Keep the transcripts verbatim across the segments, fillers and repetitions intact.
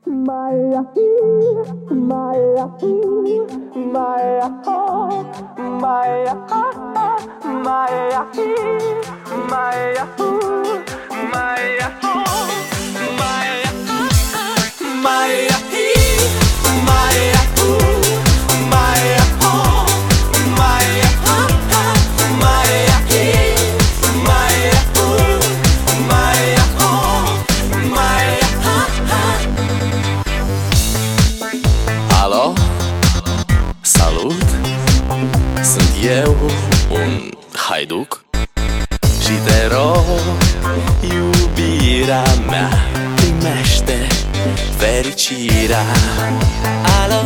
Maya, Maya, Maya, Maya, Maya, Maya, Maya, Alo, salut, sunt eu, un haiduc și te rog, iubirea mea, primește fericirea. Alo,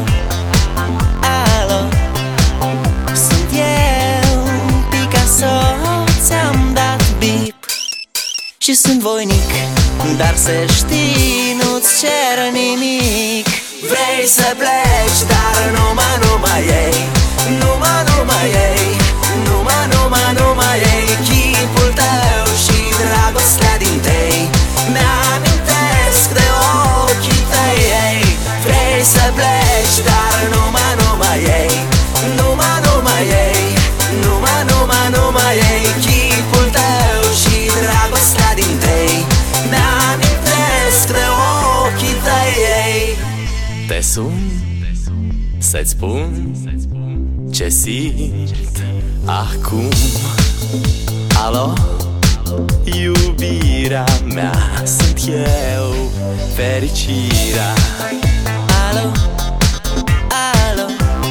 alo, sunt eu, Picasso, ți-am dat bip și sunt voinic, dar să știi, nu-ți cer nimic. Vrei să pleci, dar numai, numai ei, numai, numai ei, numai, numai, numai ei, chipul tău și dragostea din tei mi-amintesc de ochii tăi, ei. Vrei să pleci, dar numai, numai ei, numai, numai ei, numai, numai, numai ei, chipul tău și dragostea din tei mi-amintesc de ochii tăi, ei. Te sun să-ți spun ce simt acum. Alo, iubirea mea, sunt eu, fericirea. Alo, alo,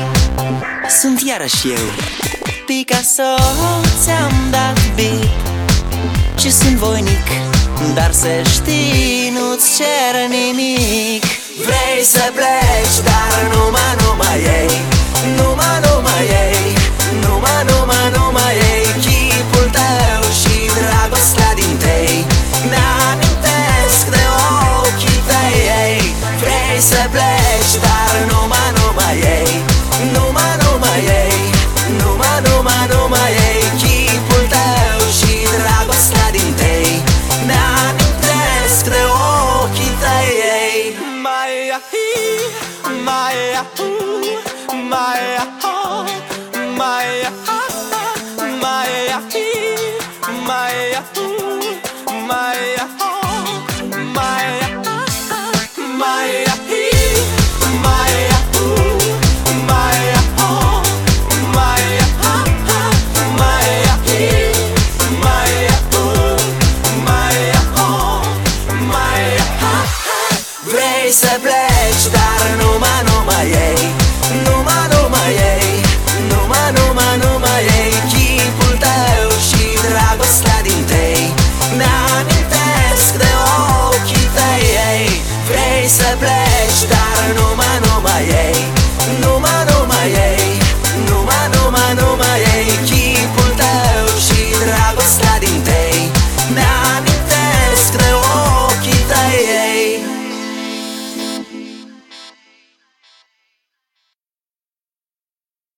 sunt iarăși eu, Picasso, ți-am dat bip și sunt voinic, dar să știi, nu-ți cer nimic. Vrei să pleci, dar numai, numai ei, numai, numai ei, numai, numai, numai ei, chipul tău și dragostea din tei mi-amintesc de ochii tăi, ei. Vrei să pleci, dar numai, numai ei, numai, numai ei, numai, numai, numai ei, chipul tău și dragostea din tei mi-amintesc de ochii tăi, ei. Maya, Maya, Maya, Maya, Maya, Maya, Maya, Maya, Maya, Vrei să pleci, dar numai